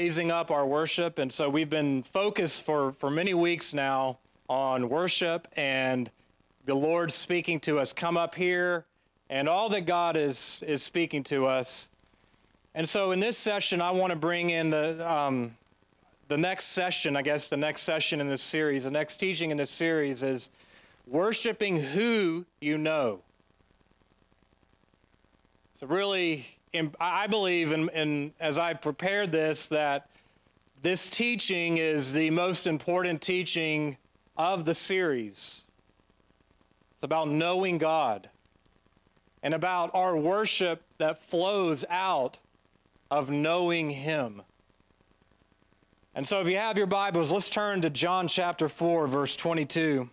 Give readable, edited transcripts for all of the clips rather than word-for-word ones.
raising up our worship. And so we've been focused for many weeks now on worship and the Lord speaking to us. Come up here, and all that God is speaking to us. And so in this session, I want to bring in the next session, I guess the next session in this series, the next teaching in this series is worshiping who you know. So really, I believe, in as I prepared this, that this teaching is the most important teaching of the series. It's about knowing God and about our worship that flows out of knowing Him. And so if you have your Bibles, let's turn to John chapter 4, verse 22.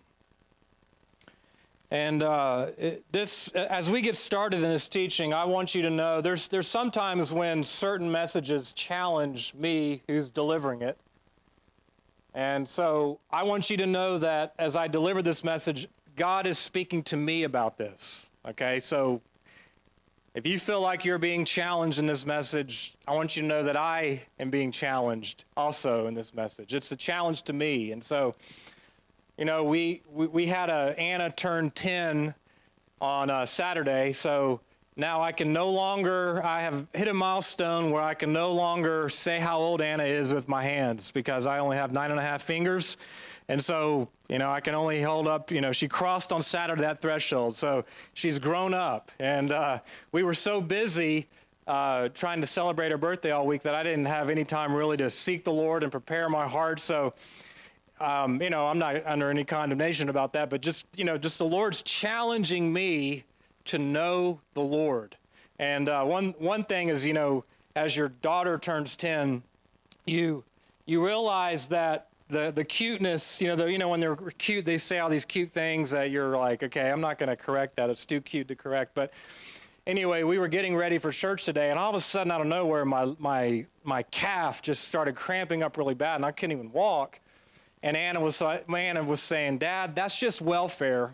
And as we get started in this teaching, I want you to know there's sometimes when certain messages challenge me who's delivering it. And so I want you to know that as I deliver this message, God is speaking to me about this, okay? So if you feel like you're being challenged in this message, I want you to know that I am being challenged also in this message. It's a challenge to me. And so, you know, we had Anna turn 10 on Saturday, so now I have hit a milestone where I can no longer say how old Anna is with my hands because I only have 9.5 fingers. And so, you know, I can only hold up, you know, she crossed on Saturday that threshold. So she's grown up. And we were so busy trying to celebrate her birthday all week that I didn't have any time really to seek the Lord and prepare my heart. So, you know, I'm not under any condemnation about that, but just the Lord's challenging me to know the Lord. And one thing is, you know, as your daughter turns 10, you realize that the cuteness, you know, when they're cute, they say all these cute things that you're like, okay, I'm not going to correct that. It's too cute to correct. But anyway, we were getting ready for church today, and all of a sudden, out of nowhere, my calf just started cramping up really bad, and I couldn't even walk. And Anna was saying, Dad, that's just welfare.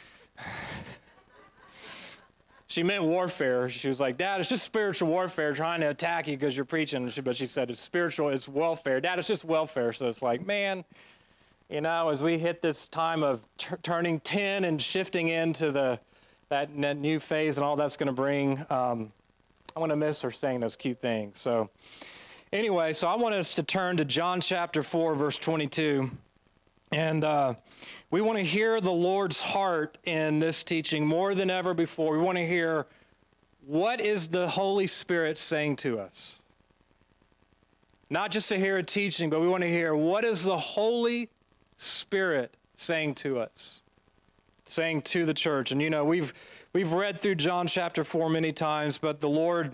She meant warfare. She was like, Dad, it's just spiritual warfare trying to attack you because you're preaching. But she said, it's spiritual, it's welfare. Dad, it's just welfare. So it's like, man, you know, as we hit this time of turning 10 and shifting into that new phase and all that's going to bring, I want to miss her saying those cute things. So anyway, so I want us to turn to John chapter 4, verse 22. And we want to hear the Lord's heart in this teaching more than ever before. We want to hear, what is the Holy Spirit saying to us? Not just to hear a teaching, but we want to hear, what is the Holy Spirit saying to us? Saying to the church. And you know, we've read through John chapter 4 many times, but the Lord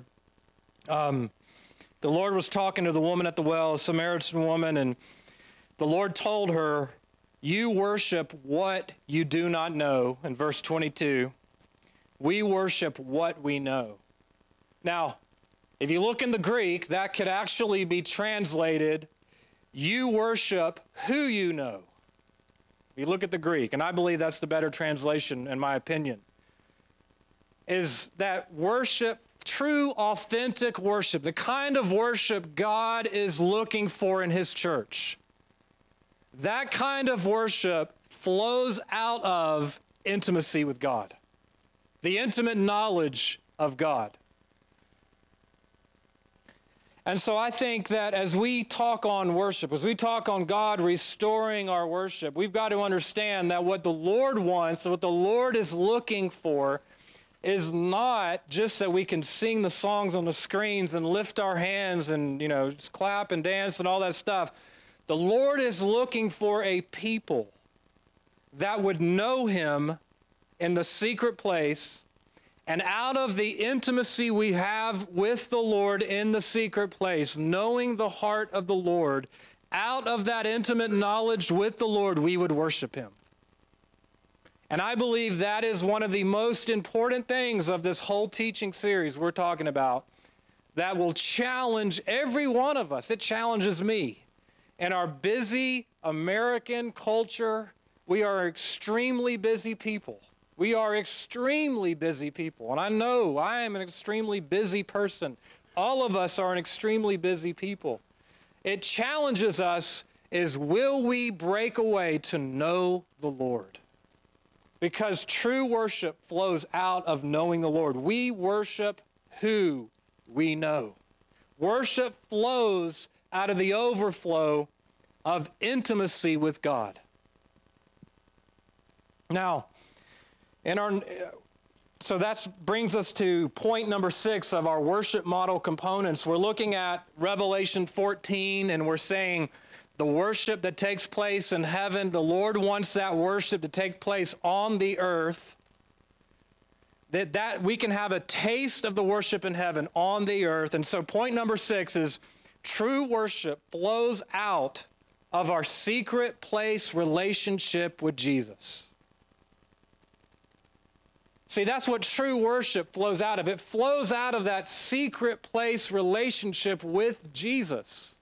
was talking to the woman at the well, a Samaritan woman, and the Lord told her, you worship what you do not know. In verse 22, we worship what we know. Now, if you look in the Greek, that could actually be translated, you worship who you know. If you look at the Greek, and I believe that's the better translation in my opinion, is that worship, true, authentic worship, the kind of worship God is looking for in His church. That kind of worship flows out of intimacy with God, the intimate knowledge of God. And so I think that as we talk on worship, as we talk on God restoring our worship, we've got to understand that what the Lord wants, what the Lord is looking for, is not just that we can sing the songs on the screens and lift our hands and, you know, just clap and dance and all that stuff. The Lord is looking for a people that would know Him in the secret place, and out of the intimacy we have with the Lord in the secret place, knowing the heart of the Lord, out of that intimate knowledge with the Lord, we would worship Him. And I believe that is one of the most important things of this whole teaching series we're talking about that will challenge every one of us. It challenges me. In our busy American culture, we are extremely busy people. We are extremely busy people. And I know I am an extremely busy person. All of us are an extremely busy people. it challenges us is, will we break away to know the Lord? Because true worship flows out of knowing the Lord. We worship who we know. Worship flows out of the overflow of intimacy with God. Now, so that brings us to point number 6 of our worship model components. We're looking at Revelation 14, and we're saying the worship that takes place in heaven, the Lord wants that worship to take place on the earth, that we can have a taste of the worship in heaven on the earth. And so point number 6 is true worship flows out of our secret place relationship with Jesus. See, that's what true worship flows out of. It flows out of that secret place relationship with Jesus.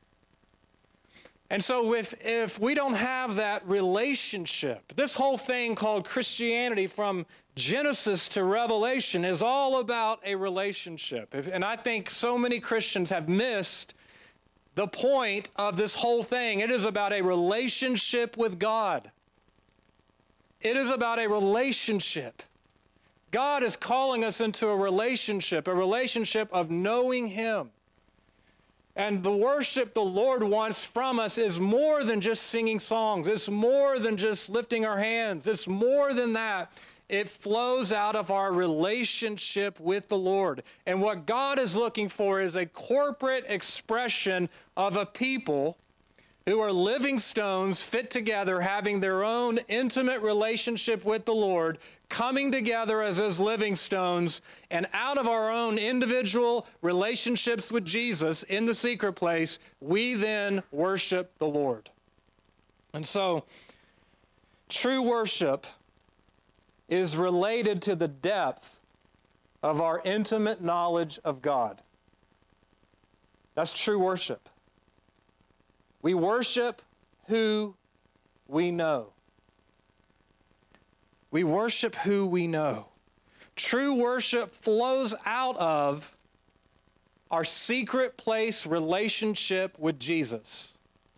And so if we don't have that relationship, this whole thing called Christianity from Genesis to Revelation is all about a relationship. And I think so many Christians have missed the point of this whole thing. It is about a relationship with God. It is about a relationship. God is calling us into a relationship of knowing Him. And the worship the Lord wants from us is more than just singing songs. It's more than just lifting our hands. It's more than that. It flows out of our relationship with the Lord. And what God is looking for is a corporate expression of a people who are living stones fit together, having their own intimate relationship with the Lord, coming together as those living stones, and out of our own individual relationships with Jesus in the secret place, we then worship the Lord. And so, true worship is related to the depth of our intimate knowledge of God. That's true worship. We worship who we know. We worship who we know. True worship flows out of our secret place relationship with Jesus.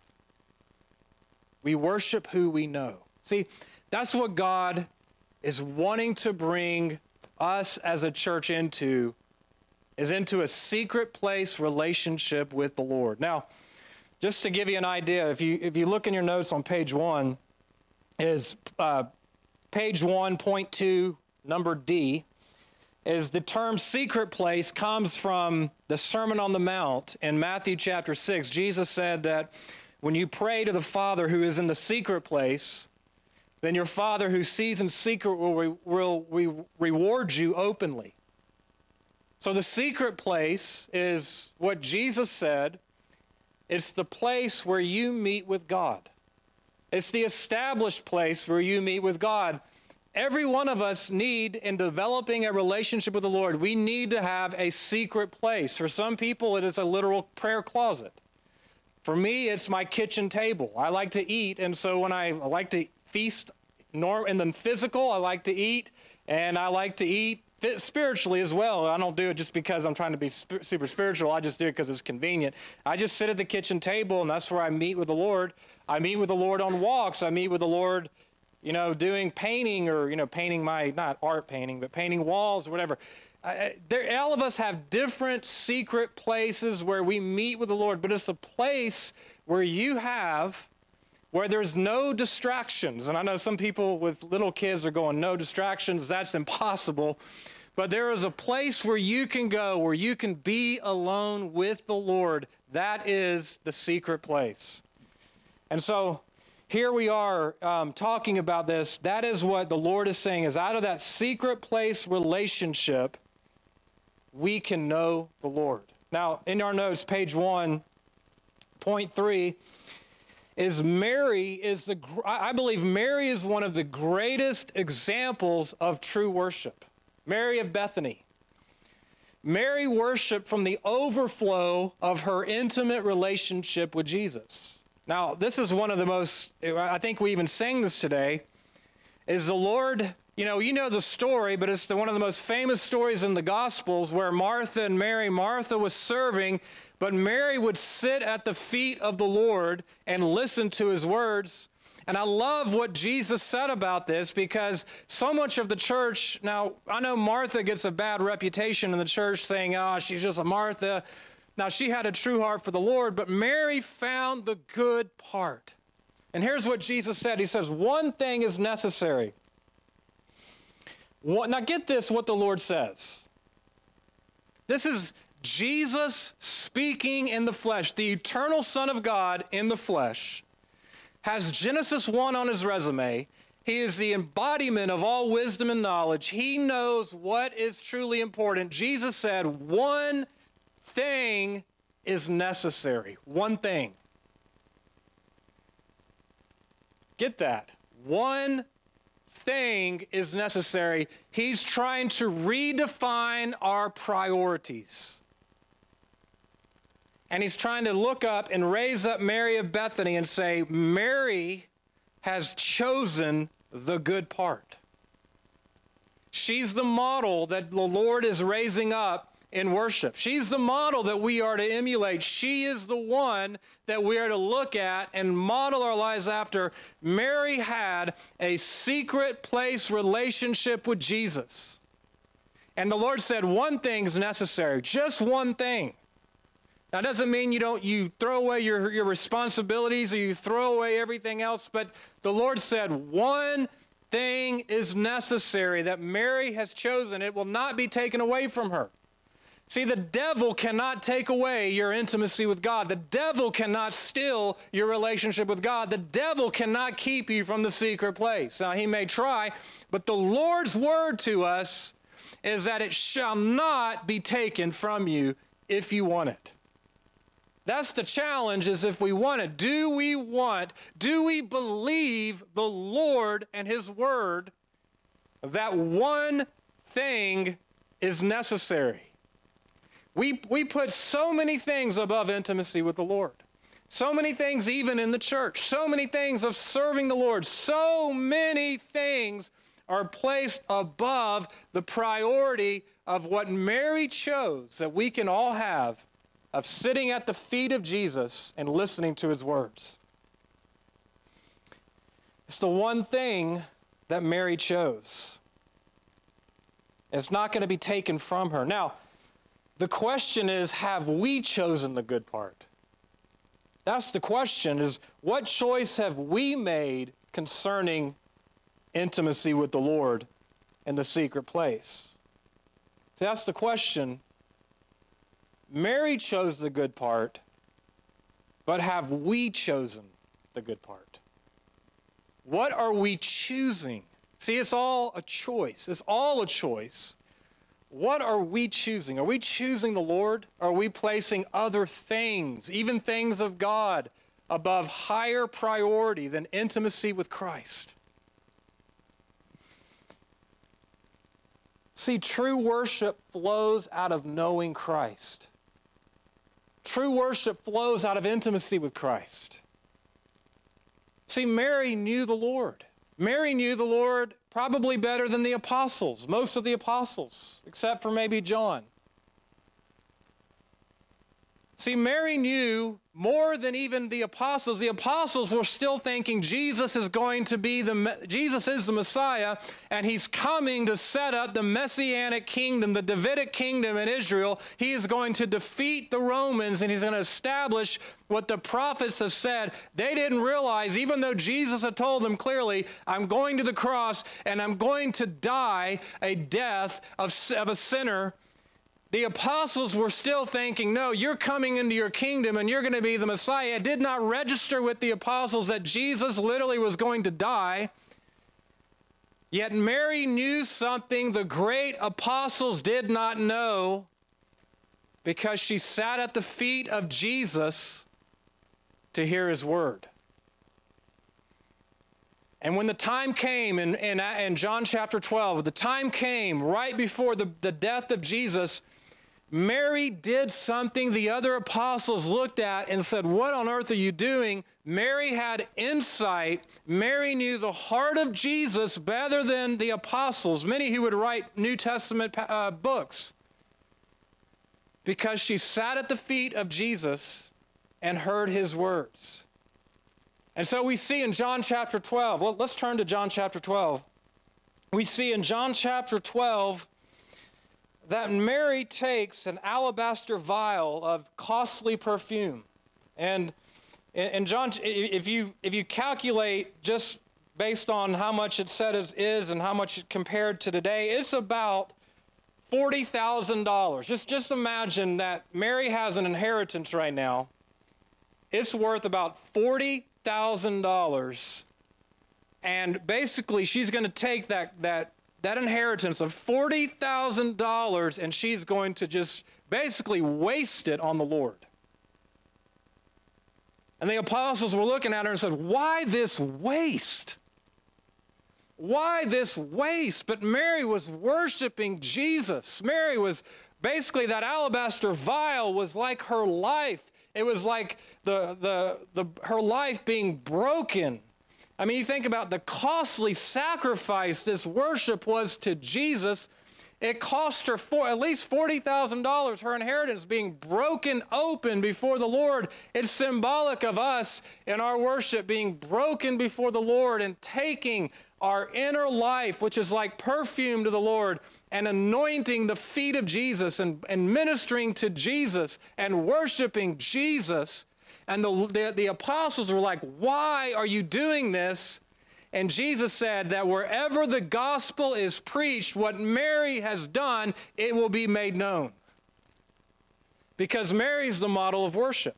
We worship who we know. See, that's what God is wanting to bring us as a church into, is into a secret place relationship with the Lord. Now, just to give you an idea, if you look in your notes on page 1, is page 1.2, number D, is the term secret place comes from the Sermon on the Mount in Matthew chapter 6. Jesus said that when you pray to the Father who is in the secret place, then your Father who sees in secret will reward you openly. So the secret place is what Jesus said. It's the place where you meet with God. It's the established place where you meet with God. Every one of us need, in developing a relationship with the Lord, we need to have a secret place. For some people, it is a literal prayer closet. For me, it's my kitchen table. I like to eat, and so when I like to feast in the physical, I like to eat, and I like to eat spiritually as well. I don't do it just because I'm trying to be super spiritual. I just do it because it's convenient. I just sit at the kitchen table, and that's where I meet with the Lord. I meet with the Lord on walks. I meet with the Lord, doing painting or, painting not art painting, but painting walls or whatever. All of us have different secret places where we meet with the Lord, but it's a place where there's no distractions. And I know some people with little kids are going, no distractions, that's impossible. But there is a place where you can go, where you can be alone with the Lord. That is the secret place. And so here we are talking about this. That is what the Lord is saying, is out of that secret place relationship, we can know the Lord. Now, in our notes, page 1.3, I believe Mary is one of the greatest examples of true worship. Mary of Bethany. Mary worshiped from the overflow of her intimate relationship with Jesus. Now, this is one of the most, I think we even sang this today, is the Lord, you know the story, but it's one of the most famous stories in the Gospels where Martha was serving but Mary would sit at the feet of the Lord and listen to his words. And I love what Jesus said about this, because so much of the church, now I know Martha gets a bad reputation in the church saying, oh, she's just a Martha. Now she had a true heart for the Lord, but Mary found the good part. And here's what Jesus said. He says, one thing is necessary. Now get this, what the Lord says. This is Jesus speaking in the flesh, the eternal Son of God in the flesh. Has Genesis 1 on his resume. He is the embodiment of all wisdom and knowledge. He knows what is truly important. Jesus said, one thing is necessary. One thing. Get that. One thing is necessary. He's trying to redefine our priorities. And he's trying to look up and raise up Mary of Bethany and say, Mary has chosen the good part. She's the model that the Lord is raising up in worship. She's the model that we are to emulate. She is the one that we are to look at and model our lives after. Mary had a secret place relationship with Jesus. And the Lord said, one thing is necessary, just one thing. Now, it doesn't mean you throw away your responsibilities or you throw away everything else, but the Lord said one thing is necessary that Mary has chosen. It will not be taken away from her. See, the devil cannot take away your intimacy with God. The devil cannot steal your relationship with God. The devil cannot keep you from the secret place. Now, he may try, but the Lord's word to us is that it shall not be taken from you if you want it. That's the challenge, is if we want it. Do we believe the Lord and his word that one thing is necessary? We put so many things above intimacy with the Lord. So many things even in the church. So many things of serving the Lord. So many things are placed above the priority of what Mary chose that we can all have, of sitting at the feet of Jesus and listening to his words. It's the one thing that Mary chose. It's not going to be taken from her. Now, the question is, have we chosen the good part? That's the question, is what choice have we made concerning intimacy with the Lord in the secret place? See, that's the question. Mary chose the good part, but have we chosen the good part? What are we choosing? See, it's all a choice. It's all a choice. What are we choosing? Are we choosing the Lord? Are we placing other things, even things of God, above higher priority than intimacy with Christ? See, true worship flows out of knowing Christ. True worship flows out of intimacy with Christ. See, Mary knew the Lord. Mary knew the Lord probably better than the apostles, most of the apostles, except for maybe John. See, Mary knew more than even the apostles. The apostles were still thinking Jesus is the Messiah, and he's coming to set up the Messianic kingdom, the Davidic kingdom in Israel. He is going to defeat the Romans, and he's going to establish what the prophets have said. They didn't realize, even though Jesus had told them clearly, I'm going to the cross and I'm going to die a death of a sinner. The apostles were still thinking, no, you're coming into your kingdom and you're going to be the Messiah. It did not register with the apostles that Jesus literally was going to die. Yet Mary knew something the great apostles did not know, because she sat at the feet of Jesus to hear his word. And when the time came in John chapter 12, the time came right before the death of Jesus, Mary did something the other apostles looked at and said, what on earth are you doing? Mary had insight. Mary knew the heart of Jesus better than the apostles, many who would write New Testament books. because she sat at the feet of Jesus and heard his words. And so we see in John chapter 12, well, let's turn to John chapter 12. We see in John chapter 12 that Mary takes an alabaster vial of costly perfume. And in John, if you calculate just based on how much it said it is and how much it compared to today, it's about $40,000. Just imagine that Mary has an inheritance right now. It's worth about $40,000. And basically, she's going to take that inheritance of $40,000 and she's going to just basically waste it on the Lord. And the apostles were looking at her and said, why this waste? Why this waste? But Mary was worshiping Jesus. Mary was basically, that alabaster vial was like her life. It was like her life being broken. I mean, you think about the costly sacrifice this worship was to Jesus. It cost her at least $40,000, her inheritance being broken open before the Lord. It's symbolic of us in our worship being broken before the Lord and taking our inner life, which is like perfume to the Lord, and anointing the feet of Jesus and ministering to Jesus and worshiping Jesus. And the apostles were like, why are you doing this? And Jesus said that wherever the gospel is preached, what Mary has done, it will be made known. Because Mary's the model of worship.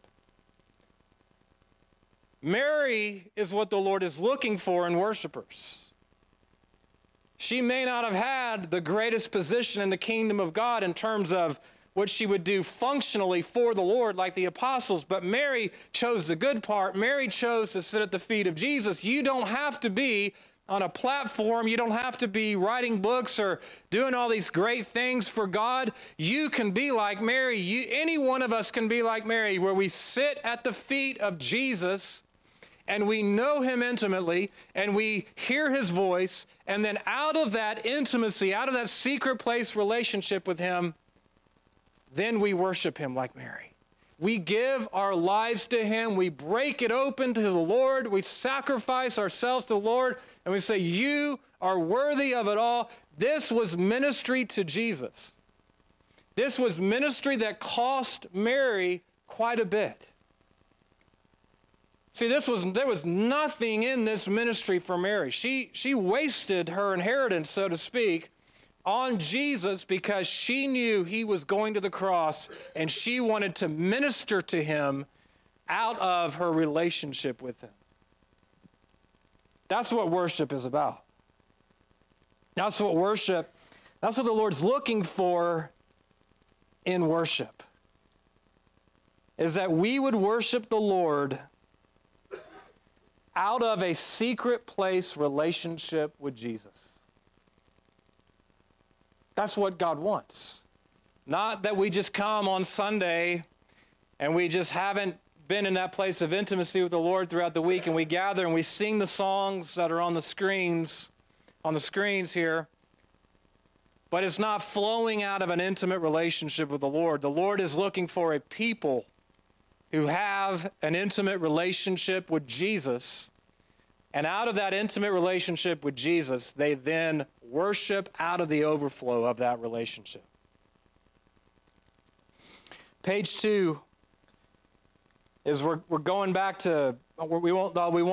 Mary is what the Lord is looking for in worshipers. She may not have had the greatest position in the kingdom of God in terms of what she would do functionally for the Lord like the apostles, but Mary chose the good part. Mary chose to sit at the feet of Jesus. You don't have to be on a platform. You don't have to be writing books or doing all these great things for God. You can be like Mary. Any one of us can be like Mary, where we sit at the feet of Jesus and we know him intimately and we hear his voice, and then out of that intimacy, out of that secret place relationship with him, then we worship him like Mary. We give our lives to him. We break it open to the Lord. We sacrifice ourselves to the Lord. And we say, you are worthy of it all. This was ministry to Jesus. This was ministry that cost Mary quite a bit. See, there was nothing in this ministry for Mary. She wasted her inheritance, so to speak, on Jesus because she knew he was going to the cross and she wanted to minister to him out of her relationship with him. That's what worship is about. That's what the Lord's looking for in worship, is that we would worship the Lord out of a secret place relationship with Jesus. That's what God wants. Not that we just come on Sunday and we just haven't been in that place of intimacy with the Lord throughout the week, and we gather and we sing the songs that are on the screens here, but it's not flowing out of an intimate relationship with the Lord. The Lord is looking for a people who have an intimate relationship with Jesus, and out of that intimate relationship with Jesus, they then worship out of the overflow of that relationship. Page 2 is we're going back to, we won't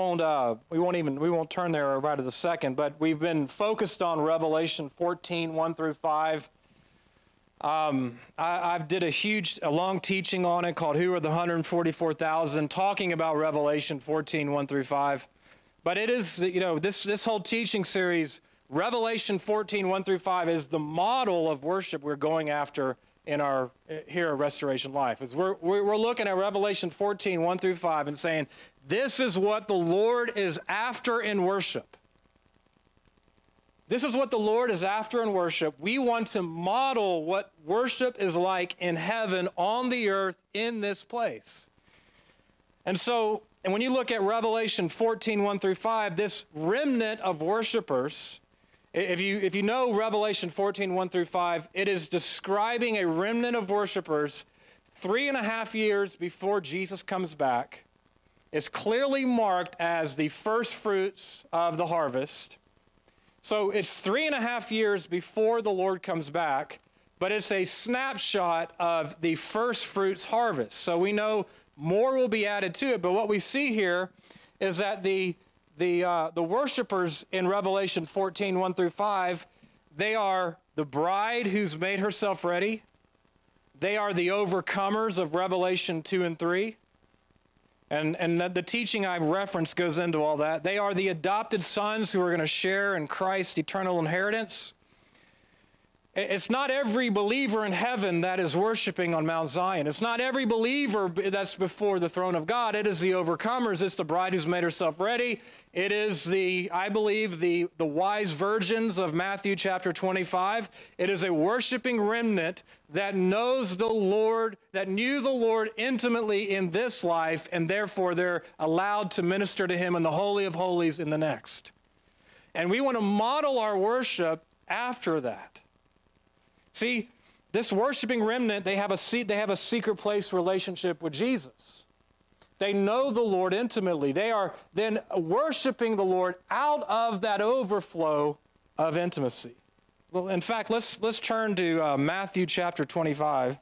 turn there right at the second, but we've been focused on Revelation 14, 1 through 5. I did a long teaching on it called Who Are the 144,000, talking about Revelation 14, 1 through 5. But it is, this whole teaching series, Revelation 14, 1 through 5, is the model of worship we're going after here at Restoration Life. Is we're looking at Revelation 14, 1 through 5 and saying, this is what the Lord is after in worship. This is what the Lord is after in worship. We want to model what worship is like in heaven, on the earth, in this place. And when you look at Revelation 14, 1 through 5, this remnant of worshipers If you know Revelation 14, 1 through 5, it is describing a remnant of worshipers 3.5 years before Jesus comes back. It's clearly marked as the first fruits of the harvest. So it's 3.5 years before the Lord comes back, but it's a snapshot of the first fruits harvest. So we know more will be added to it, but what we see here is that the worshipers in Revelation 14, 1 through 5, they are the bride who's made herself ready. They are the overcomers of Revelation 2 and 3. And the teaching I referenced goes into all that. They are the adopted sons who are going to share in Christ's eternal inheritance. It's not every believer in heaven that is worshiping on Mount Zion. It's not every believer that's before the throne of God. It is the overcomers. It's the bride who's made herself ready. It is I believe, the wise virgins of Matthew chapter 25. It is a worshiping remnant that knows the Lord, that knew the Lord intimately in this life, and therefore they're allowed to minister to him in the Holy of Holies in the next. And we want to model our worship after that. See, this worshiping remnant, they have a secret place relationship with Jesus. They know the Lord intimately. They are then worshiping the Lord out of that overflow of intimacy. Well, in fact, let's turn to Matthew chapter 25.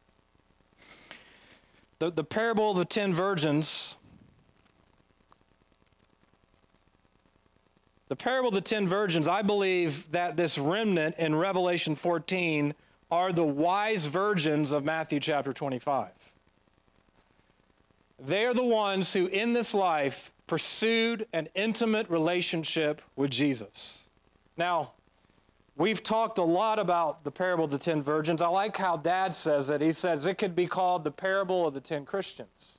The parable of the 10 virgins. The parable of the 10 virgins, I believe that this remnant in Revelation 14 are the wise virgins of Matthew chapter 25. They are the ones who in this life pursued an intimate relationship with Jesus. Now, we've talked a lot about the parable of the 10 virgins. I like how Dad says it. He says it could be called the parable of the 10 Christians.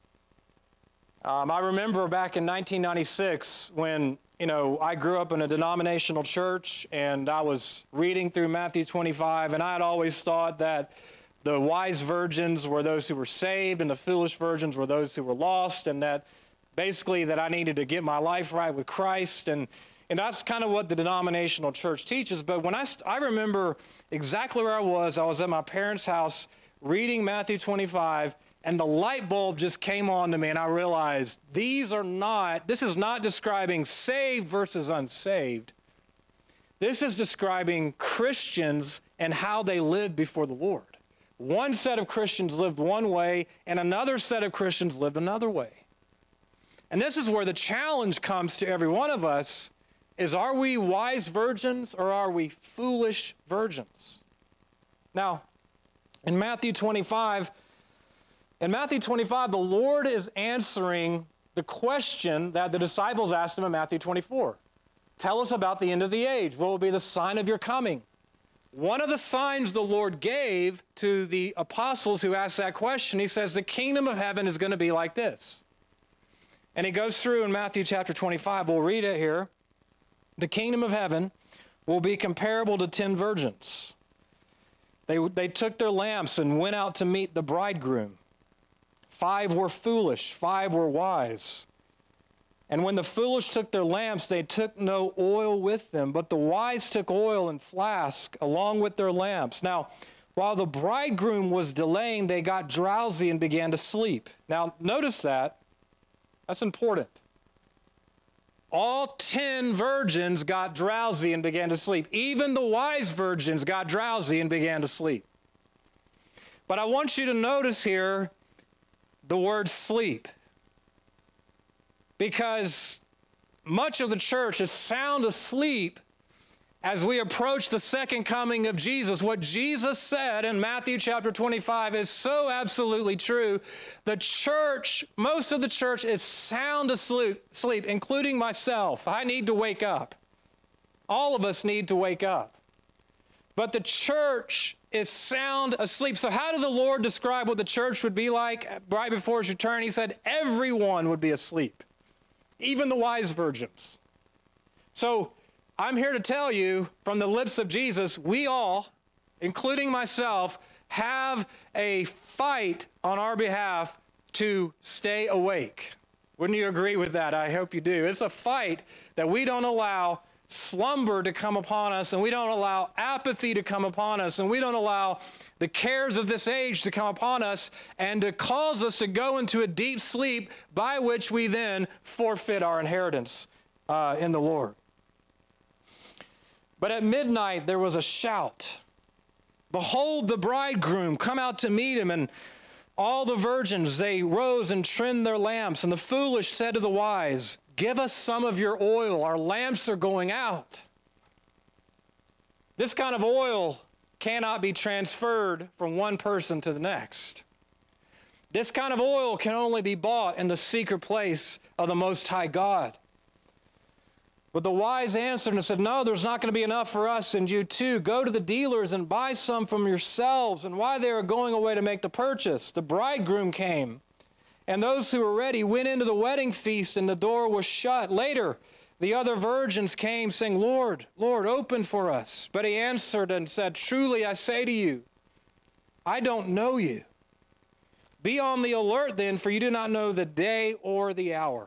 I remember back in 1996 when I grew up in a denominational church, and I was reading through Matthew 25, and I had always thought that the wise virgins were those who were saved, and the foolish virgins were those who were lost, and that basically that I needed to get my life right with Christ, and that's kind of what the denominational church teaches. But when I remember exactly where I was at my parents' house reading Matthew 25, and the light bulb just came on to me, and I realized this is not describing saved versus unsaved. This is describing Christians and how they lived before the Lord. One set of Christians lived one way, and another set of Christians lived another way. And this is where the challenge comes to every one of us is, are we wise virgins or are we foolish virgins? Now, in Matthew 25, the Lord is answering the question that the disciples asked him in Matthew 24. Tell us about the end of the age. What will be the sign of your coming? One of the signs the Lord gave to the apostles who asked that question, he says, the kingdom of heaven is going to be like this. And he goes through in Matthew chapter 25. We'll read it here. The kingdom of heaven will be comparable to 10 virgins. They took their lamps and went out to meet the bridegroom. 5 were foolish, 5 were wise. And when the foolish took their lamps, they took no oil with them, but the wise took oil in flask along with their lamps. Now, while the bridegroom was delaying, they got drowsy and began to sleep. Now, notice that. That's important. All 10 virgins got drowsy and began to sleep. Even the wise virgins got drowsy and began to sleep. But I want you to notice here the word sleep, because much of the church is sound asleep as we approach the second coming of Jesus. What Jesus said in Matthew chapter 25 is so absolutely true. The church, most of the church is sound asleep, including myself. I need to wake up. All of us need to wake up. But the church is sound asleep. So how did the Lord describe what the church would be like right before his return? He said everyone would be asleep, even the wise virgins. So I'm here to tell you from the lips of Jesus, we all, including myself, have a fight on our behalf to stay awake. Wouldn't you agree with that? I hope you do. It's a fight that we don't allow slumber to come upon us, and we don't allow apathy to come upon us, and we don't allow the cares of this age to come upon us and to cause us to go into a deep sleep by which we then forfeit our inheritance in the Lord. But at midnight there was a shout. Behold, the bridegroom, come out to meet him. And all the virgins, they rose and trimmed their lamps. And the foolish said to the wise, give us some of your oil. Our lamps are going out. This kind of oil cannot be transferred from one person to the next. This kind of oil can only be bought in the secret place of the Most High God. But the wise answered and said, no, there's not going to be enough for us and you too. Go to the dealers and buy some from yourselves. And while they were going away to make the purchase, the bridegroom came. And those who were ready went into the wedding feast, and the door was shut. Later, the other virgins came, saying, Lord, Lord, open for us. But he answered and said, truly I say to you, I don't know you. Be on the alert then, for you do not know the day or the hour.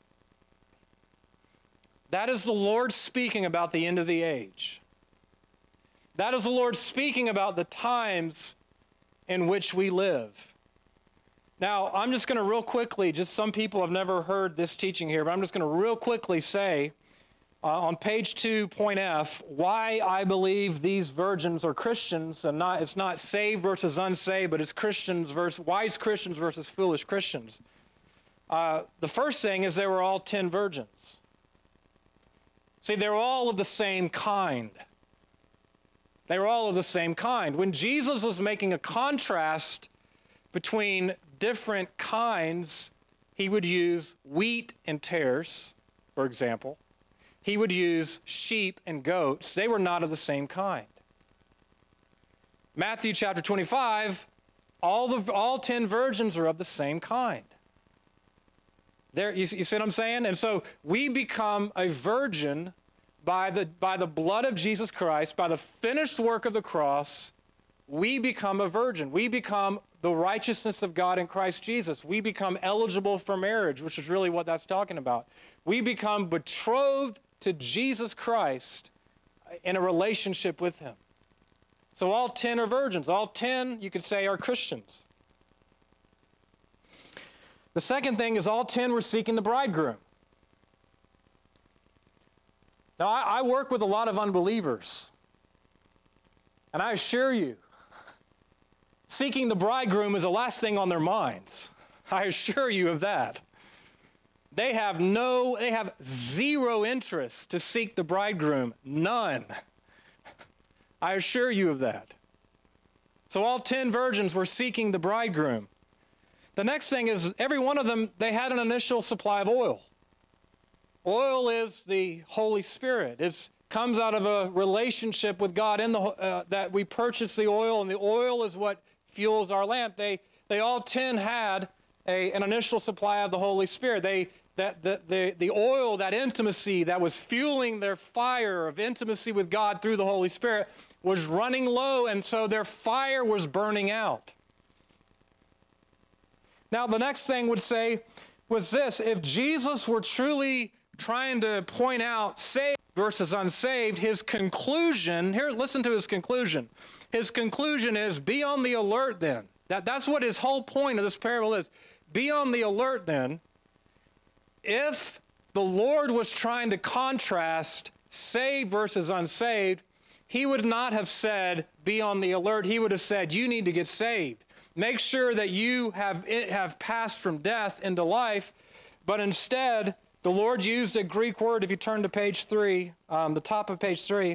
That is the Lord speaking about the end of the age. That is the Lord speaking about the times in which we live. Now, I'm just going to real quickly, just some people have never heard this teaching here, but I'm just going to real quickly say on page 2, point F, why I believe these virgins are Christians, and it's not saved versus unsaved, but it's Christians versus wise Christians versus foolish Christians. The first thing is they were all 10 virgins. See, they were all of the same kind. They were all of the same kind. When Jesus was making a contrast between different kinds, he would use wheat and tares, for example. He would use sheep and goats. They were not of the same kind. Matthew chapter 25, all 10 virgins are of the same kind. There, you see what I'm saying? And so we become a virgin by the blood of Jesus Christ, by the finished work of the cross. We become a virgin. We become the righteousness of God in Christ Jesus. We become eligible for marriage, which is really what that's talking about. We become betrothed to Jesus Christ in a relationship with him. So all 10 are virgins. All 10, you could say, are Christians. The second thing is all 10 were seeking the bridegroom. Now, I work with a lot of unbelievers, and I assure you, seeking the bridegroom is the last thing on their minds. I assure you of that. They have zero interest to seek the bridegroom. None. I assure you of that. So all 10 virgins were seeking the bridegroom. The next thing is every one of them, they had an initial supply of oil. Oil is the Holy Spirit. It comes out of a relationship with God that we purchase the oil, and the oil is what fuels our lamp. They all 10 had an initial supply of the Holy Spirit. The oil, that intimacy that was fueling their fire of intimacy with God through the Holy Spirit was running low, and so their fire was burning out. Now, the next thing was this: if Jesus were truly trying to point out saved versus unsaved, his conclusion, here, listen to his conclusion. His conclusion is, be on the alert then. That's what his whole point of this parable is. Be on the alert then. If the Lord was trying to contrast saved versus unsaved, he would not have said, be on the alert. He would have said, you need to get saved. Make sure that you have passed from death into life. But instead, the Lord used a Greek word. If you turn to page 3, the top of page 3,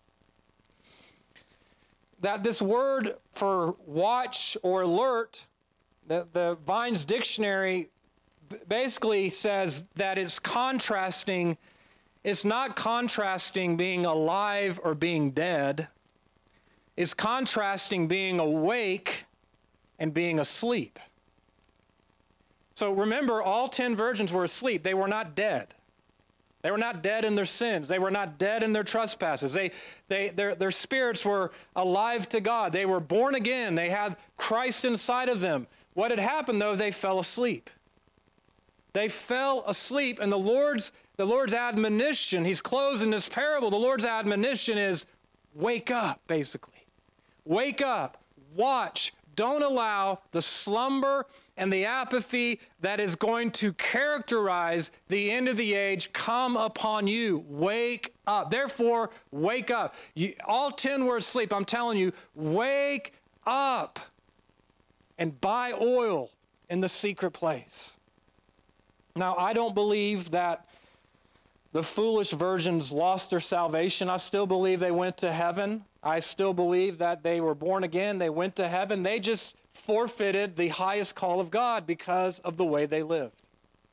that this word for watch or alert, the Vine's dictionary basically says that it's contrasting. It's not contrasting being alive or being dead. It's contrasting being awake and being asleep. So remember, all 10 virgins were asleep. They were not dead. They were not dead in their sins. They were not dead in their trespasses. Their spirits were alive to God. They were born again. They had Christ inside of them. What had happened, though, they fell asleep. They fell asleep, and the Lord's the Lord's admonition, he's closing this parable. The Lord's admonition is wake up, basically. Wake up, watch. Don't allow the slumber and the apathy that is going to characterize the end of the age come upon you. Wake up. Therefore, wake up. All 10 words sleep. I'm telling you, wake up and buy oil in the secret place. Now, I don't believe that the foolish virgins lost their salvation. I still believe they went to heaven. I still believe that they were born again. They went to heaven. They just forfeited the highest call of God because of the way they lived.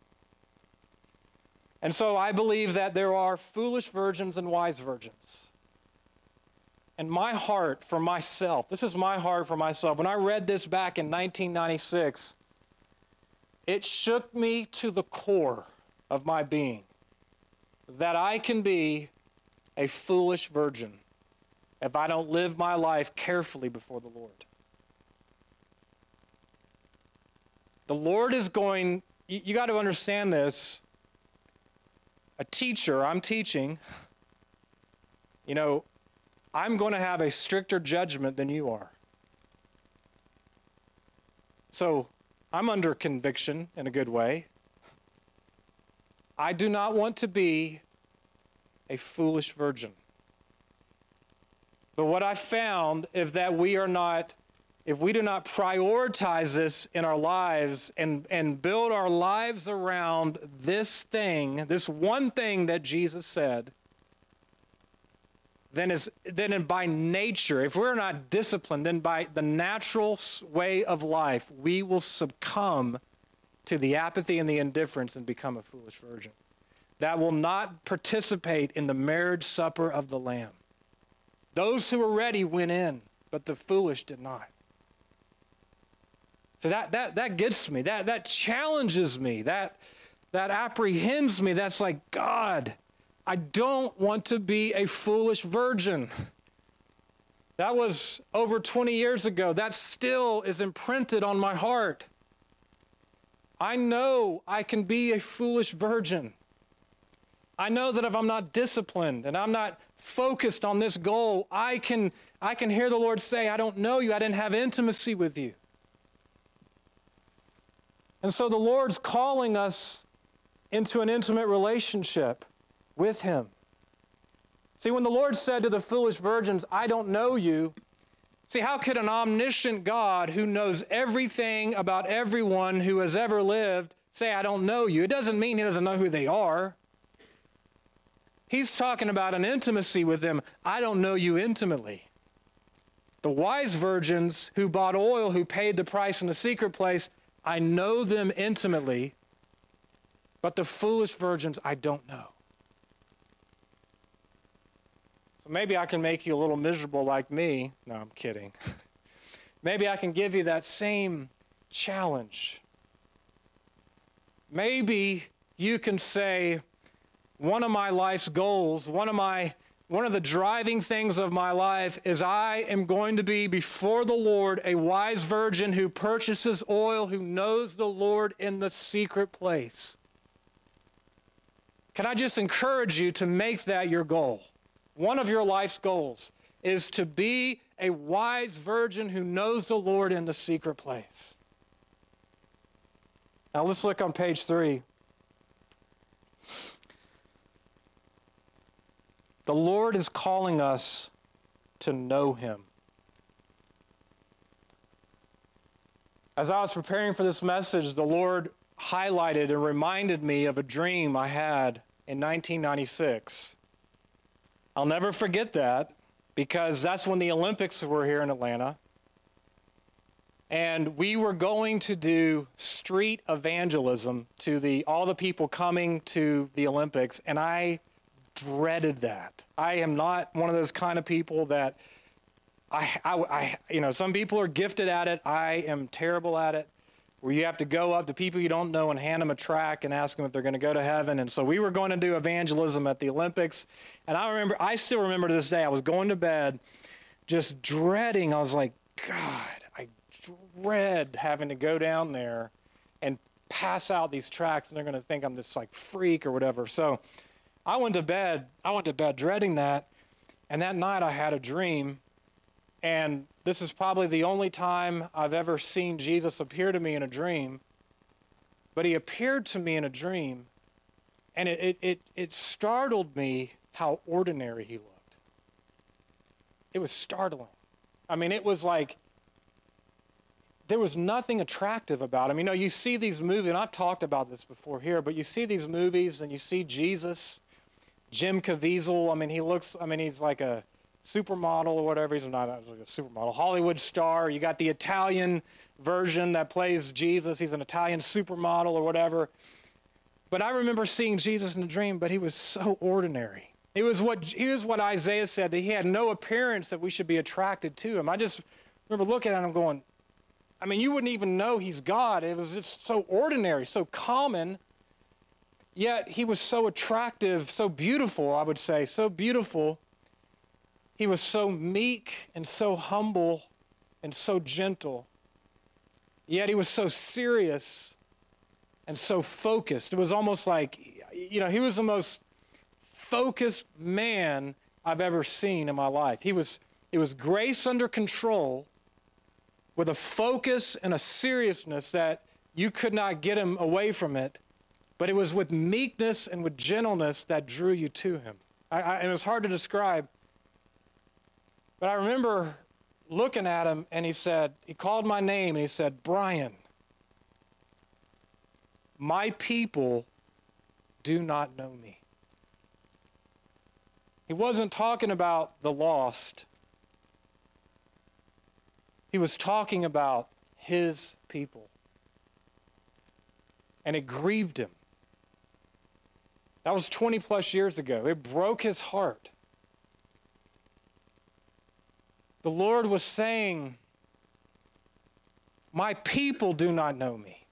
And so I believe that there are foolish virgins and wise virgins. And my heart for myself, this is my heart for myself. When I read this back in 1996, it shook me to the core of my being that I can be a foolish virgin if I don't live my life carefully before the Lord. The Lord is going, you got to understand this. A teacher, I'm teaching, I'm going to have a stricter judgment than you are. So I'm under conviction in a good way. I do not want to be a foolish virgin. But what I found is that if we do not prioritize this in our lives and build our lives around this one thing that Jesus said, then by nature, if we're not disciplined, then by the natural way of life, we will succumb to the apathy and the indifference and become a foolish virgin that will not participate in the marriage supper of the Lamb. Those who were ready went in, but the foolish did not. So that gets me. That challenges me. That apprehends me. That's like, God, I don't want to be a foolish virgin. That was over 20 years ago. That still is imprinted on my heart. I know I can be a foolish virgin. I know that if I'm not disciplined and I'm not focused on this goal, I can hear the Lord say, I don't know you. I didn't have intimacy with you. And so the Lord's calling us into an intimate relationship with him. See, when the Lord said to the foolish virgins, I don't know you, see, how could an omniscient God who knows everything about everyone who has ever lived say, I don't know you? It doesn't mean he doesn't know who they are. He's talking about an intimacy with them. I don't know you intimately. The wise virgins who bought oil, who paid the price in the secret place, I know them intimately, but the foolish virgins I don't know. So maybe I can make you a little miserable like me. No, I'm kidding. Maybe I can give you that same challenge. Maybe you can say, one of my life's goals, one of the driving things of my life is I am going to be before the Lord a wise virgin who purchases oil, who knows the Lord in the secret place. Can I just encourage you to make that your goal? One of your life's goals is to be a wise virgin who knows the Lord in the secret place. Now let's look on page 3. The Lord is calling us to know him. As I was preparing for this message, the Lord highlighted and reminded me of a dream I had in 1996. I'll never forget that because that's when the Olympics were here in Atlanta. And we were going to do street evangelism to all the people coming to the Olympics, and I dreaded that. I am not one of those kind of people that some people are gifted at it. I am terrible at it, where you have to go up to people you don't know and hand them a tract and ask them if they're going to go to heaven. And so we were going to do evangelism at the Olympics. And I still remember to this day, I was going to bed just dreading. I was like, God, I dread having to go down there and pass out these tracts and they're going to think I'm this like freak or whatever. So I went to bed dreading that. And that night I had a dream. And this is probably the only time I've ever seen Jesus appear to me in a dream. But he appeared to me in a dream, and it startled me how ordinary he looked. It was startling. I mean, it was like there was nothing attractive about him. You know, you see these movies, and I've talked about this before here, but you see these movies and you see Jesus, Jim Caviezel. I mean, he's like a supermodel or whatever. He's not like a supermodel, Hollywood star. You got the Italian version that plays Jesus. He's an Italian supermodel or whatever. But I remember seeing Jesus in a dream, but he was so ordinary. He was what Isaiah said, that he had no appearance that we should be attracted to him. I just remember looking at him going, I mean, you wouldn't even know he's God. It was just so ordinary, so common, yet he was so attractive, so beautiful, I would say, so beautiful. He was so meek and so humble and so gentle. Yet he was so serious and so focused. It was almost like, you know, he was the most focused man I've ever seen in my life. It was grace under control with a focus and a seriousness that you could not get him away from it. But it was with meekness and with gentleness that drew you to him. And it was hard to describe. But I remember looking at him, and he called my name, and he said, Brian, my people do not know me. He wasn't talking about the lost. He was talking about his people. And it grieved him. That was 20 plus years ago. It broke his heart. The Lord was saying, my people do not know me.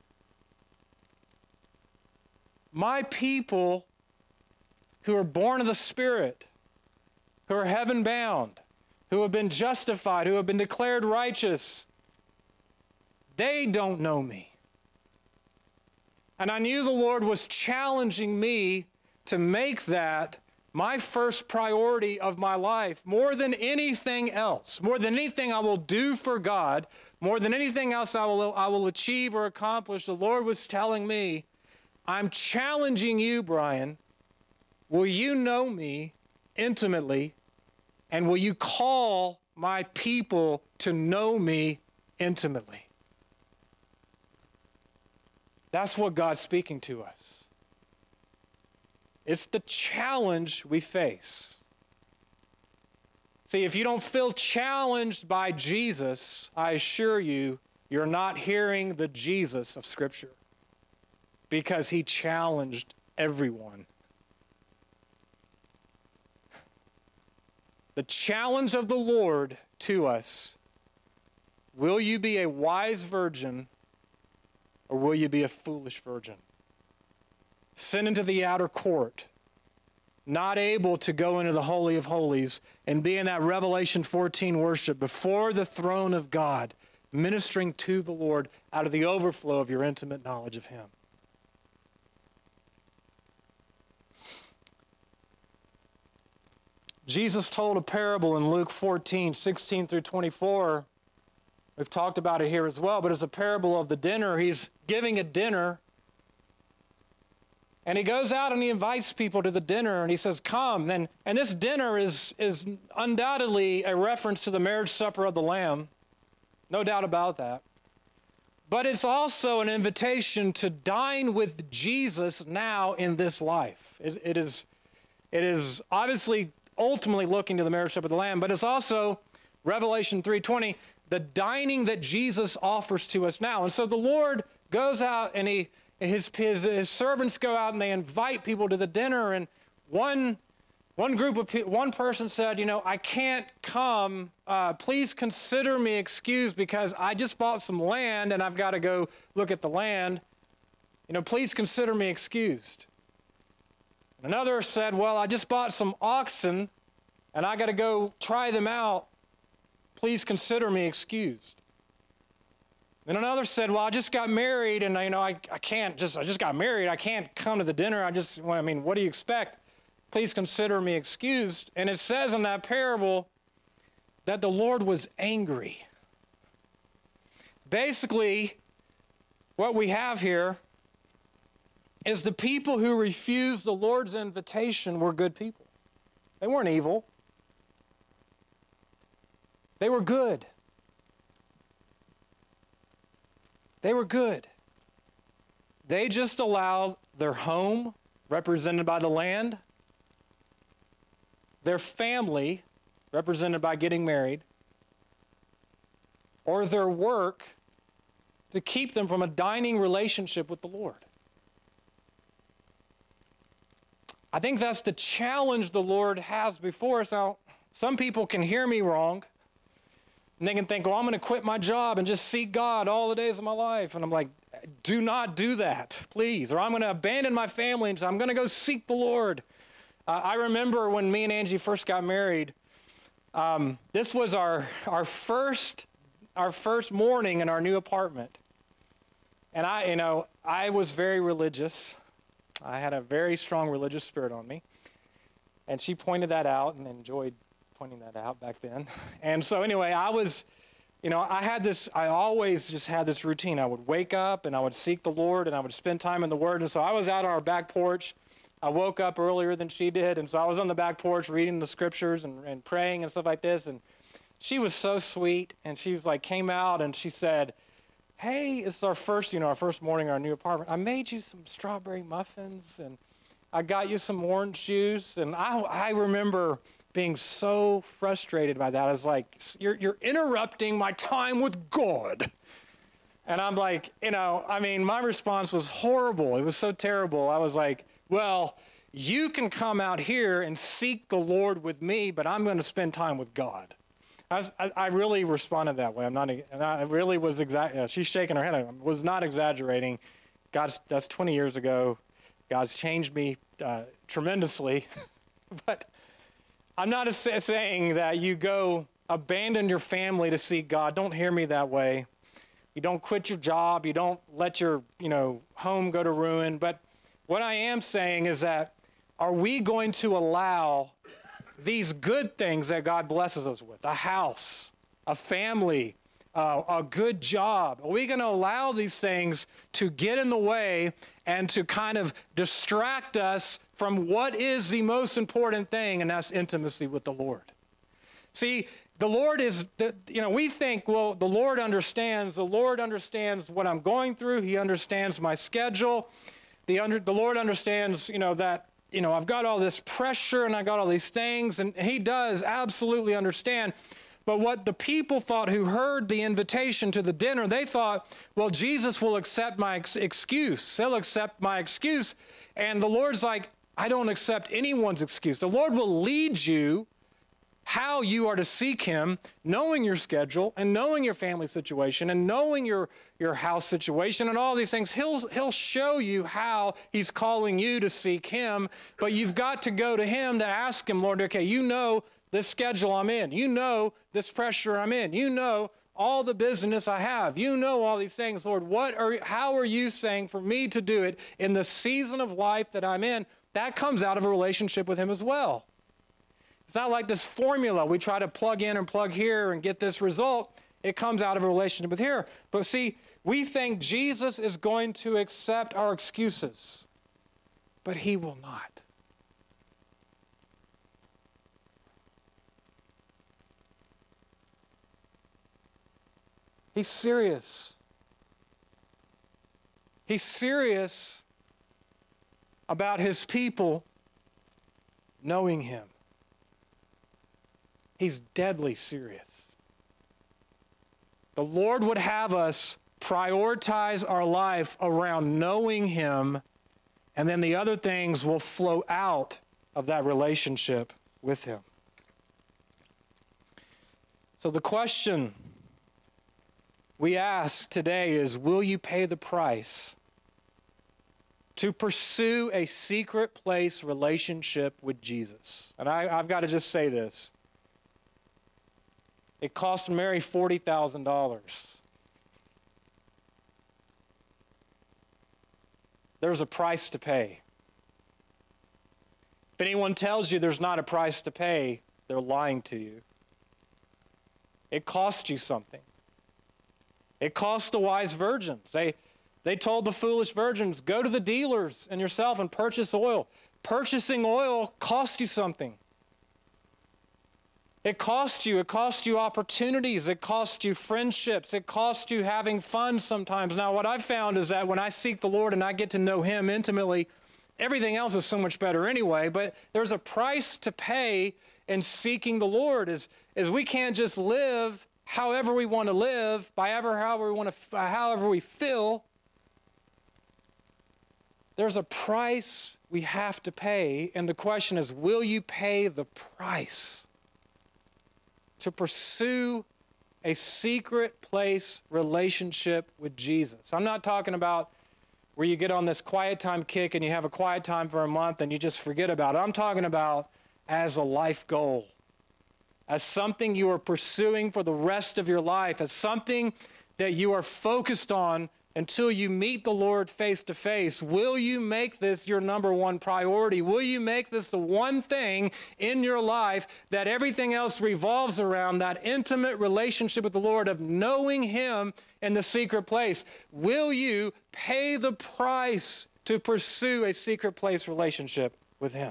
My people who are born of the Spirit, who are heaven bound, who have been justified, who have been declared righteous, they don't know me. And I knew the Lord was challenging me to make that my first priority of my life, more than anything else, more than anything I will do for God, more than anything else I will achieve or accomplish. The Lord was telling me, I'm challenging you, Brian. Will you know me intimately, and will you call my people to know me intimately? That's what God's speaking to us. It's the challenge we face. See, if you don't feel challenged by Jesus, I assure you, you're not hearing the Jesus of Scripture, because he challenged everyone. The challenge of the Lord to us, will you be a wise virgin or will you be a foolish virgin? Sent into the outer court, not able to go into the Holy of Holies and be in that Revelation 14 worship before the throne of God, ministering to the Lord out of the overflow of your intimate knowledge of him. Jesus told a parable in Luke 14, 16 through 24. We've talked about it here as well, but it's a parable of the dinner. He's giving a dinner, and he goes out and he invites people to the dinner, and he says, come. And this dinner is undoubtedly a reference to the marriage supper of the Lamb. No doubt about that. But it's also an invitation to dine with Jesus now in this life. It is obviously ultimately looking to the marriage supper of the Lamb, but it's also Revelation 3:20, the dining that Jesus offers to us now. And so the Lord goes out, and his servants go out and they invite people to the dinner. And one person said, I can't come. Please consider me excused because I just bought some land and I've got to go look at the land. Please consider me excused. Another said, well, I just bought some oxen and I got to go try them out. Please consider me excused. And another said, well, I just got married and I just got married. I can't come to the dinner. What do you expect? Please consider me excused. And it says in that parable that the Lord was angry. Basically, what we have here is the people who refused the Lord's invitation were good people. They weren't evil. They were good. They were good. They just allowed their home, represented by the land, their family, represented by getting married, or their work to keep them from a dining relationship with the Lord. I think that's the challenge the Lord has before us. Now, some people can hear me wrong, and they can think, well, I'm going to quit my job and just seek God all the days of my life. And I'm like, do not do that, please. Or I'm going to abandon my family and I'm going to go seek the Lord. I remember when me and Angie first got married, this was our first morning in our new apartment. And I was very religious. I had a very strong religious spirit on me. And she pointed that out and enjoyed pointing that out back then. And so anyway, I always just had this routine. I would wake up and I would seek the Lord and I would spend time in the Word. And so I was out on our back porch. I woke up earlier than she did. And so I was on the back porch reading the scriptures and praying and stuff like this. And she was so sweet. And she was like, came out and she said, hey, it's our first morning in our new apartment. I made you some strawberry muffins and I got you some orange juice. And I remember being so frustrated by that. I was like, you're interrupting my time with God. And I'm like, my response was horrible. It was so terrible. I was like, well, you can come out here and seek the Lord with me, but I'm going to spend time with God. I really responded that way. I really was she's shaking her head. I was not exaggerating. That's 20 years ago. God's changed me tremendously. But I'm not saying that you go abandon your family to seek God. Don't hear me that way. You don't quit your job. You don't let your, home go to ruin. But what I am saying is that are we going to allow these good things that God blesses us with, a house, a family, a good job, are we going to allow these things to get in the way and to kind of distract us from what is the most important thing, and that's intimacy with the Lord? See, the Lord we think, well, the Lord understands what I'm going through. He understands my schedule. The Lord understands, that I've got all this pressure and I got all these things, and he does absolutely understand. But what the people thought who heard the invitation to the dinner, they thought, well, Jesus will accept my excuse. He'll accept my excuse. And the Lord's like, I don't accept anyone's excuse. The Lord will lead you how you are to seek him, knowing your schedule and knowing your family situation and knowing your house situation and all these things. He'll show you how he's calling you to seek him, but you've got to go to him to ask him, Lord, okay, you know this schedule I'm in. You know this pressure I'm in. You know all the business I have. You know all these things, Lord. How are you saying for me to do it in the season of life that I'm in? That comes out of a relationship with him as well. It's not like this formula we try to plug in and plug here and get this result. It comes out of a relationship with here. But see, we think Jesus is going to accept our excuses, but he will not. He's serious. He's serious about his people knowing him. He's deadly serious. The Lord would have us prioritize our life around knowing him, and then the other things will flow out of that relationship with him. So the question we ask today is, will you pay the price to pursue a secret place relationship with Jesus? And I've got to just say this. It cost Mary $40,000. there's a price to pay. If anyone tells you there's not a price to pay, they're lying to you. It cost you something. It cost the wise virgins. They told the foolish virgins, go to the dealers and yourself and purchase oil. Purchasing oil cost you something. It cost you opportunities. It cost you friendships. It cost you having fun sometimes. Now, what I've found is that when I seek the Lord and I get to know Him intimately, everything else is so much better anyway, but there's a price to pay in seeking the Lord. Is we can't just live however we want to live, however we feel. There's a price we have to pay, and the question is, will you pay the price to pursue a secret place relationship with Jesus? I'm not talking about where you get on this quiet time kick and you have a quiet time for a month and you just forget about it. I'm talking about as a life goal, as something you are pursuing for the rest of your life, as something that you are focused on until you meet the Lord face to face. Will you make this your number one priority? Will you make this the one thing in your life that everything else revolves around, that intimate relationship with the Lord of knowing Him in the secret place? Will you pay the price to pursue a secret place relationship with Him?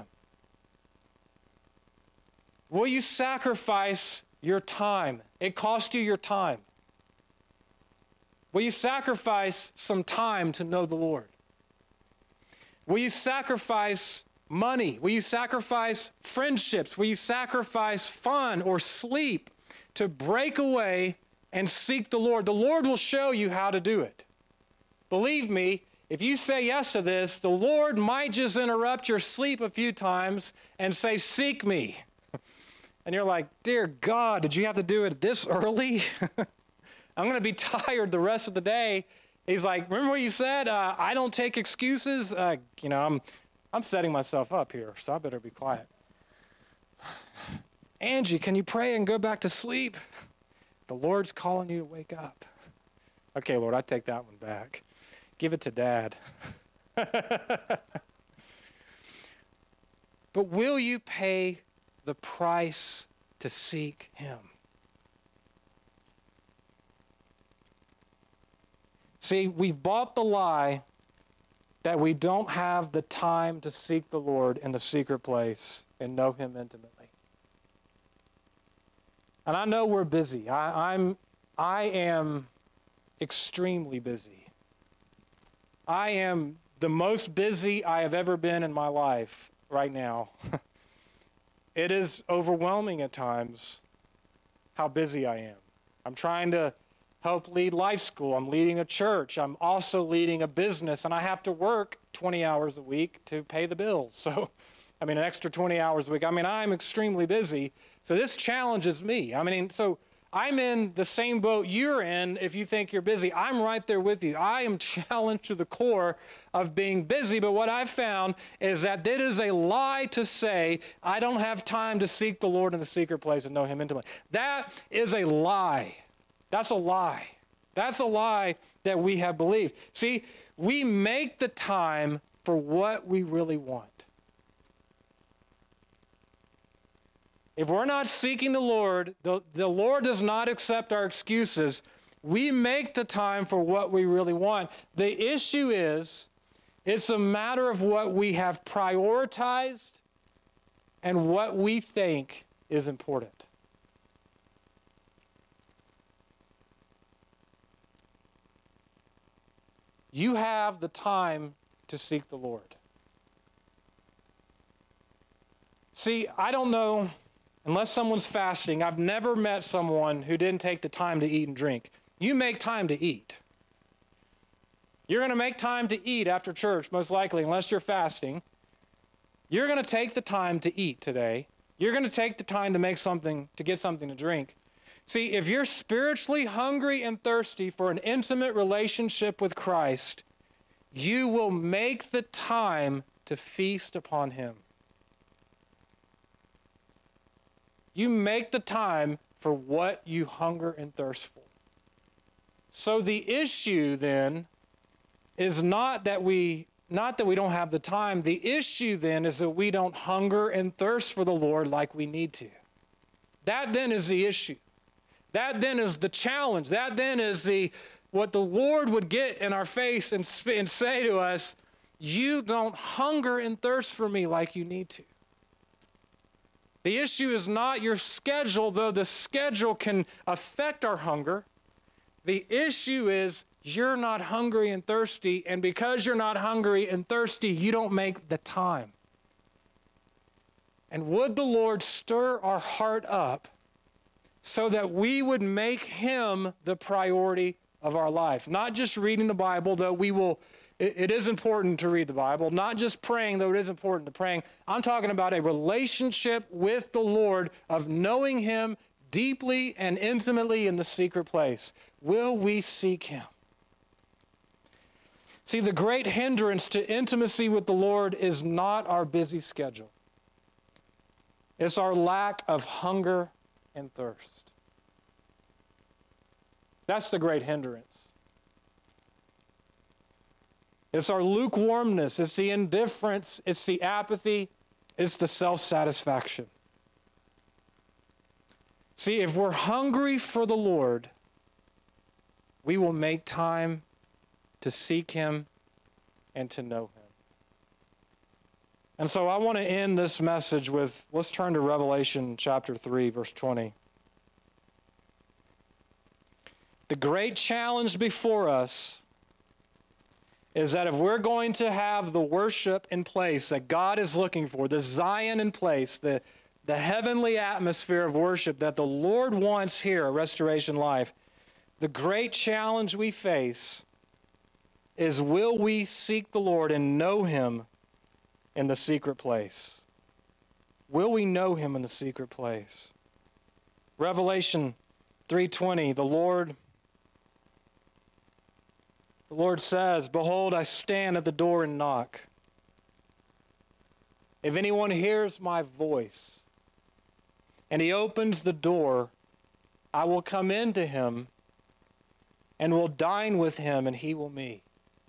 Will you sacrifice your time? It costs you your time. Will you sacrifice some time to know the Lord? Will you sacrifice money? Will you sacrifice friendships? Will you sacrifice fun or sleep to break away and seek the Lord? The Lord will show you how to do it. Believe me, if you say yes to this, the Lord might just interrupt your sleep a few times and say, seek me. And you're like, dear God, did you have to do it this early? I'm going to be tired the rest of the day. He's like, remember what you said? I don't take excuses. I'm setting myself up here, so I better be quiet. Angie, can you pray and go back to sleep? The Lord's calling you to wake up. Okay, Lord, I take that one back. Give it to Dad. But will you pay the price to seek Him? See, we've bought the lie that we don't have the time to seek the Lord in the secret place and know Him intimately. And I know we're busy. I am extremely busy. I am the most busy I have ever been in my life right now. It is overwhelming at times how busy I am. I'm trying to help lead life school. I'm leading a church. I'm also leading a business, and I have to work 20 hours a week to pay the bills. So, an extra 20 hours a week. I'm extremely busy. So this challenges me. So I'm in the same boat you're in if you think you're busy. I'm right there with you. I am challenged to the core of being busy, but what I've found is that it is a lie to say, I don't have time to seek the Lord in the secret place and know Him intimately. That is a lie. That's a lie. That's a lie that we have believed. See, we make the time for what we really want. If we're not seeking the Lord, the Lord does not accept our excuses. We make the time for what we really want. The issue is, it's a matter of what we have prioritized and what we think is important. You have the time to seek the Lord. See, I don't know, unless someone's fasting, I've never met someone who didn't take the time to eat and drink. You make time to eat. You're going to make time to eat after church, most likely, unless you're fasting. You're going to take the time to eat today. You're going to take the time to get something to drink. See, if you're spiritually hungry and thirsty for an intimate relationship with Christ, you will make the time to feast upon Him. You make the time for what you hunger and thirst for. So the issue then is not that we not that we don't have the time. The issue then is that we don't hunger and thirst for the Lord like we need to. That then is the issue. That then is the challenge. That then is what the Lord would get in our face and say to us, you don't hunger and thirst for me like you need to. The issue is not your schedule, though the schedule can affect our hunger. The issue is you're not hungry and thirsty, and because you're not hungry and thirsty, you don't make the time. And would the Lord stir our heart up so that we would make him the priority of our life? Not just reading the Bible, though it is important to read the Bible. Not just praying, though it is important to praying. I'm talking about a relationship with the Lord of knowing him deeply and intimately in the secret place. Will we seek him? See, the great hindrance to intimacy with the Lord is not our busy schedule. It's our lack of hunger and thirst. That's the great hindrance. It's our lukewarmness. It's the indifference. It's the apathy. It's the self-satisfaction. See, if we're hungry for the Lord, we will make time to seek him and to know him. And so I want to end this message with, let's turn to Revelation chapter 3, verse 20. The great challenge before us is that if we're going to have the worship in place that God is looking for, the Zion in place, the heavenly atmosphere of worship that the Lord wants here at Restoration Life, the great challenge we face is, will we seek the Lord and know him in the secret place? Will we know him in the secret place? Revelation 3:20, the Lord says, behold, I stand at the door and knock. If anyone hears my voice and he opens the door, I will come into him and will dine with him and he will me.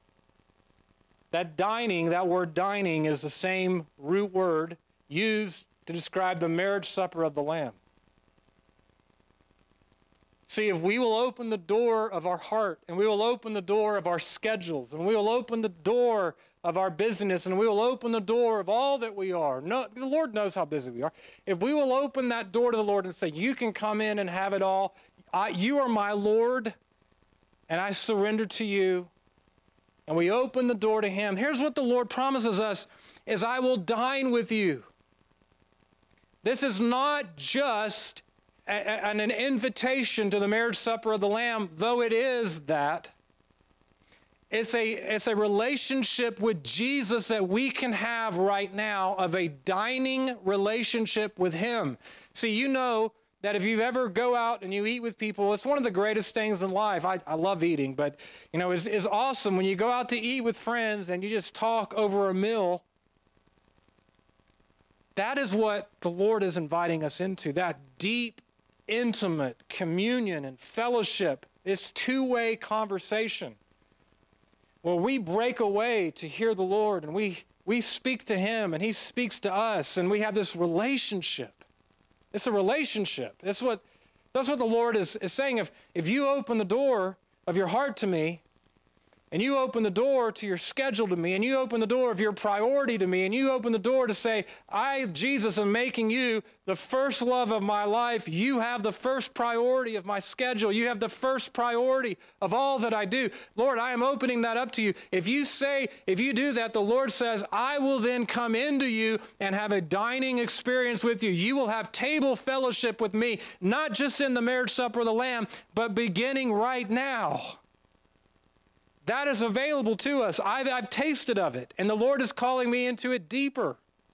That word dining is the same root word used to describe the marriage supper of the Lamb. See, if we will open the door of our heart, and we will open the door of our schedules, and we will open the door of our busyness, and we will open the door of all that we are. No, the Lord knows how busy we are. If we will open that door to the Lord and say, you can come in and have it all. You are my Lord, and I surrender to you. And we open the door to him. Here's what the Lord promises us, is I will dine with you. This is not just an invitation to the marriage supper of the Lamb, though it is that. It's a relationship with Jesus that we can have right now, of a dining relationship with him. See, you know that if you ever go out and you eat with people, it's one of the greatest things in life. I love eating, but it's awesome when you go out to eat with friends and you just talk over a meal. That is what the Lord is inviting us into, that deep, intimate communion and fellowship. It's two-way conversation where we break away to hear the Lord, and we speak to him and he speaks to us, and we have this relationship. It's a relationship. That's what the Lord is saying. If you open the door of your heart to me, and you open the door to your schedule to me, and you open the door of your priority to me, and you open the door to say, I, Jesus, am making you the first love of my life. You have the first priority of my schedule. You have the first priority of all that I do. Lord, I am opening that up to you. If you do that, the Lord says, I will then come into you and have a dining experience with you. You will have table fellowship with me, not just in the marriage supper of the Lamb, but beginning right now. That is available to us. I've tasted of it, and the Lord is calling me into it deeper.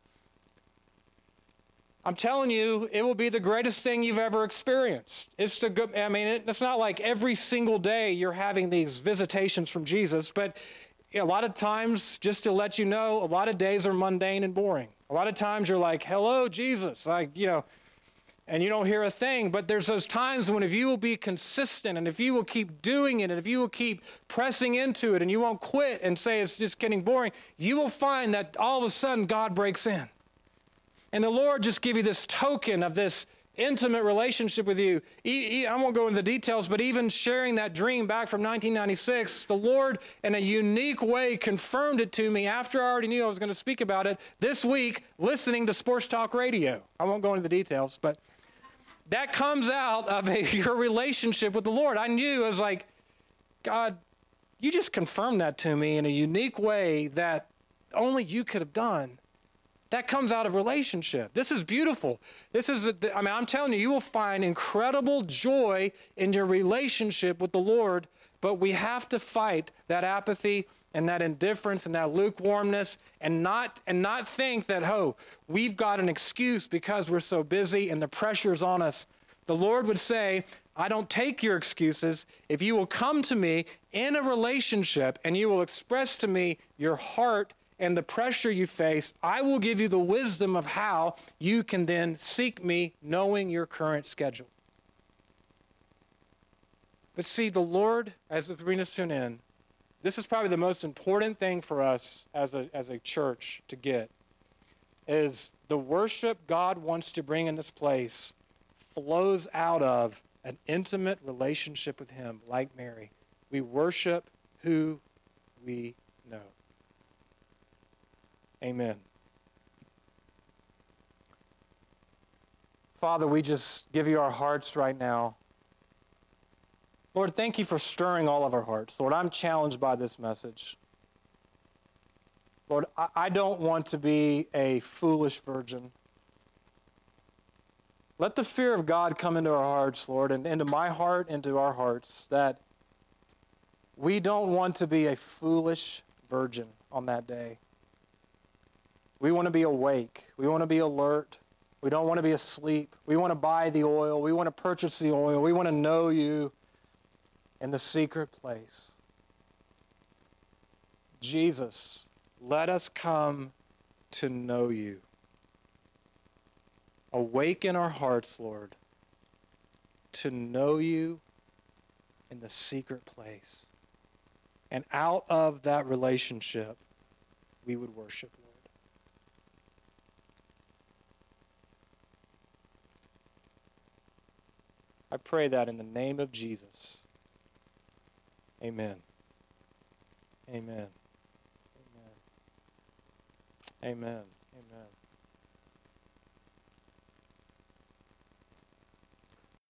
I'm telling you, it will be the greatest thing you've ever experienced. It's not like every single day you're having these visitations from Jesus, but a lot of times, just to let you know, a lot of days are mundane and boring. A lot of times you're like, hello, Jesus. and you don't hear a thing. But there's those times when if you will be consistent and if you will keep doing it and if you will keep pressing into it and you won't quit and say it's just getting boring, you will find that all of a sudden God breaks in. And the Lord just give you this token of this intimate relationship with you. I won't go into the details, but even sharing that dream back from 1996, the Lord in a unique way confirmed it to me after I already knew I was going to speak about it this week, listening to Sports Talk Radio. I won't go into the details, but that comes out of your relationship with the Lord. I knew, I was like, God, you just confirmed that to me in a unique way that only you could have done. That comes out of relationship. This is beautiful. I'm telling you, you will find incredible joy in your relationship with the Lord, but we have to fight that apathy and that indifference and that lukewarmness and not think that, we've got an excuse because we're so busy and the pressure's on us. The Lord would say, I don't take your excuses. If you will come to me in a relationship and you will express to me your heart and the pressure you face, I will give you the wisdom of how you can then seek me knowing your current schedule. But see, the Lord, as we bring this to an end, this is probably the most important thing for us as a church to get, is the worship God wants to bring in this place flows out of an intimate relationship with him, like Mary. We worship who we know. Amen. Father, we just give you our hearts right now. Lord, thank you for stirring all of our hearts. Lord, I'm challenged by this message. Lord, I don't want to be a foolish virgin. Let the fear of God come into our hearts, Lord, and into my heart, into our hearts, that we don't want to be a foolish virgin on that day. We want to be awake. We want to be alert. We don't want to be asleep. We want to buy the oil. We want to purchase the oil. We want to know you in the secret place. Jesus, let us come to know you. Awaken our hearts, Lord, to know you in the secret place. And out of that relationship, we would worship, Lord. I pray that in the name of Jesus. Amen. Amen. Amen. Amen. Amen.